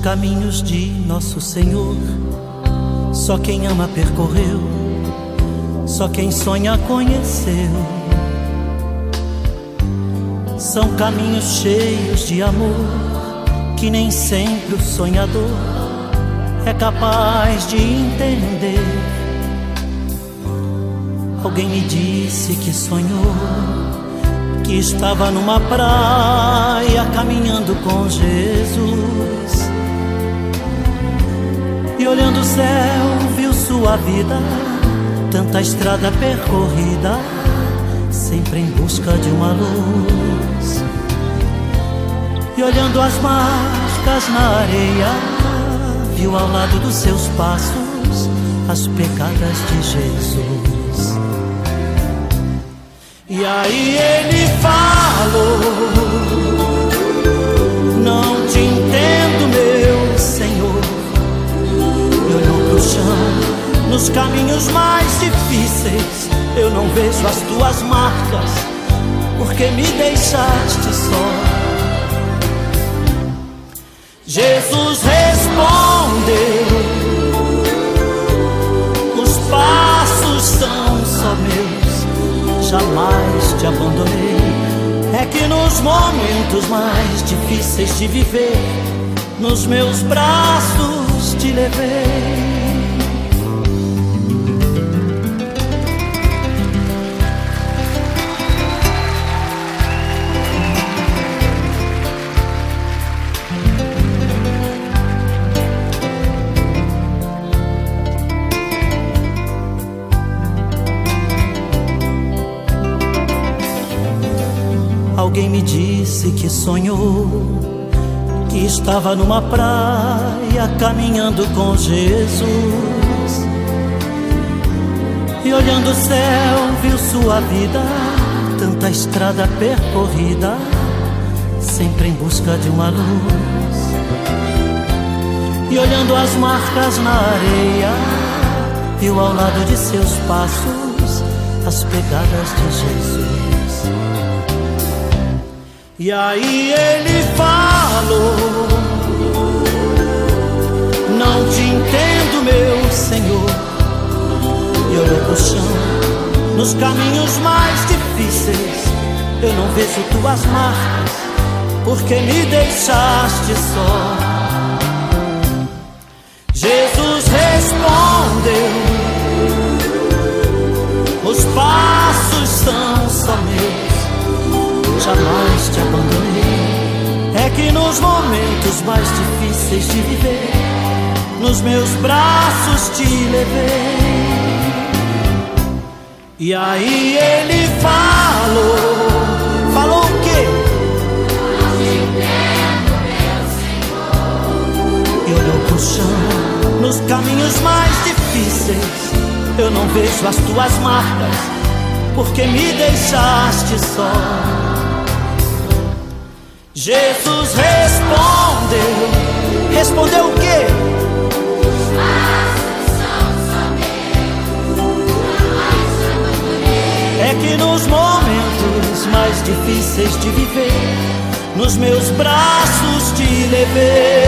caminhos de nosso Senhor, só quem ama percorreu, só quem sonha conheceu. São caminhos cheios de amor, que nem sempre o sonhador é capaz de entender. Alguém me disse que sonhou, que estava numa praia caminhando com Jesus, e olhando o céu viu sua vida, tanta estrada percorrida, sempre em busca de uma luz. E olhando as marcas na areia, viu ao lado dos seus passos as pegadas de Jesus. E aí ele falou: não te entendo, meu Senhor. E olhou pro chão, nos caminhos mais difíceis, eu não vejo as tuas marcas, porque me deixaste só. Jesus respondeu: os passos são só meus, jamais te abandonei. É que nos momentos mais difíceis de viver, nos meus braços te levei. Alguém me disse que sonhou, que estava numa praia caminhando com Jesus, e olhando o céu viu sua vida, tanta estrada percorrida, sempre em busca de uma luz. E olhando as marcas na areia, viu ao lado de seus passos as pegadas de Jesus. E aí ele falou: não te entendo, meu Senhor. E olhou pro chão, nos caminhos mais difíceis, eu não vejo tuas marcas, porque me deixaste só. Jesus respondeu: os passos são só meus, jamais te abandonei. É que nos momentos mais difíceis de viver, nos meus braços te levei. E aí ele falou o quê? Não te entendo, meu Senhor. E olhou pro chão, nos caminhos mais difíceis, eu não vejo as tuas marcas, porque me deixaste só. Jesus respondeu o quê? Os passos são só meus, jamais te abandonei. É que nos momentos mais difíceis de viver, nos meus braços te levei.